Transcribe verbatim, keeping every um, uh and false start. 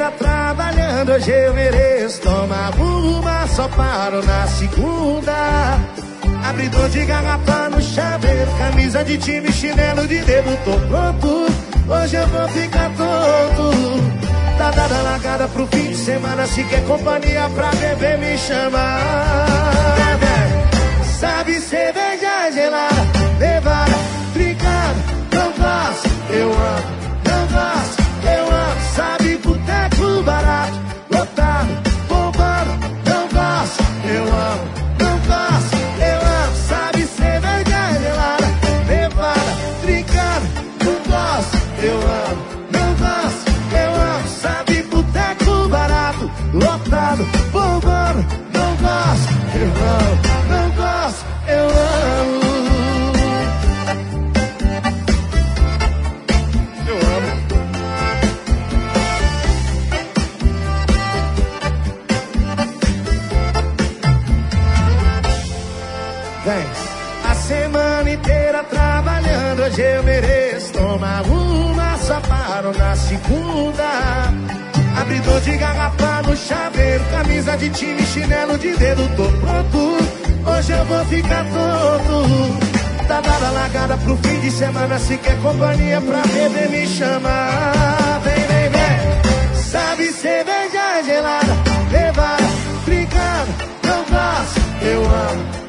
inteira trabalhando, hoje eu mereço tomar uma, só paro na segunda. Abridor de garrafa no chaveiro, camisa de time, chinelo de dedo, tô pronto. Hoje eu vou ficar tonto. Tá dada a largada pro fim de semana, se quer companhia pra beber me chama. Sabe cerveja gelada, levada, trincada, não gosto, eu amo, não gosto, eu amo. Sabe boteco barato, lotado, bombando, não gosto, eu amo, não gosto, eu amo. Sabe cerveja gelada, levada, trincada, não gosto, eu amo, não gosto, eu amo. Sabe boteco barato, lotado, bombando, não gosto, eu amo, não gosto, eu amo. Eu amo. Vem. A semana inteira trabalhando, hoje eu mereço tomar uma, só paro na segunda. Abridor de garrafa no chaveiro, camisa de time, chinelo de dedo, tô pronto. Hoje eu vou ficar tonto. Tá dada a largada pro fim de semana, se quer companhia pra beber me chama. Vem, vem, vem. Sabe cerveja gelada, levada, brincando, não gosto, eu amo,